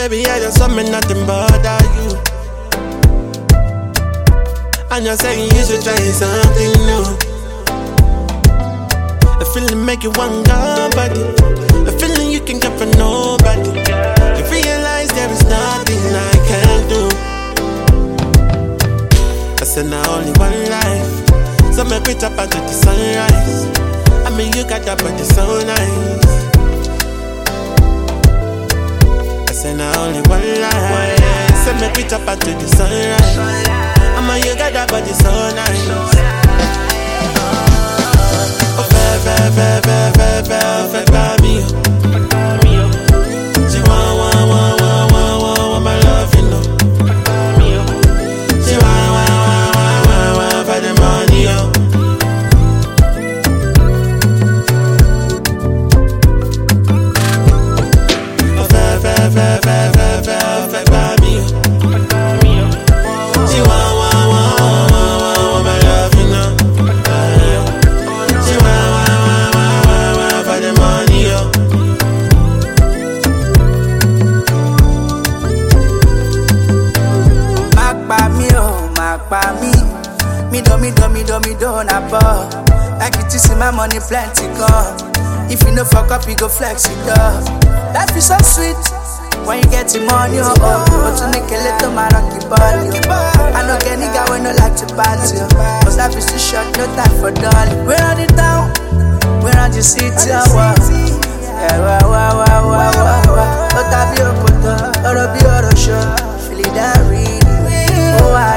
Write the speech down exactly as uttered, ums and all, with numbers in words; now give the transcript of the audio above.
baby, I just want me nothing bother you. And you're saying you should try something new. The feeling make you want nobody. The feeling you can get from nobody. You realize there is nothing I can do. I said now only one life, so make me tap into the sunrise. I mean you got that body so nice. I said now only one life, so make me tap into the sunrise. I mean you got that body so nice. Oh, fẹ́, fẹ́, fẹ́, fẹ́, fẹ́, fẹ́, fẹ́ gbà mí o. She want, want, want, want, want, want, want my love, you know. She want, want, want, want, want, want for the money, yo. Oh, fẹ́, fẹ́, fẹ́, fẹ́, fẹ́, fẹ́, fẹ́ gbà mí o. She want, want, want, want, want, want my love, you know. She want, want, want, want, want for the money, yo. Magba mi oh, magba mi. Me do, me do, me do, me do na ball. Like it is in my money plenty come. If you no fuck up, you go flex it up. Life is so sweet when you get the money, oh oh. But to make a little my rocky ball, I know get nigga when no like to party, oh. Cause life is too short, no time for dolly. We're on the town, we're on the city, oh wow. Yeah, wow, wow, wow, wow, wow, wow. Otabi okoto, orobi orosho, feel it that really. Oh, I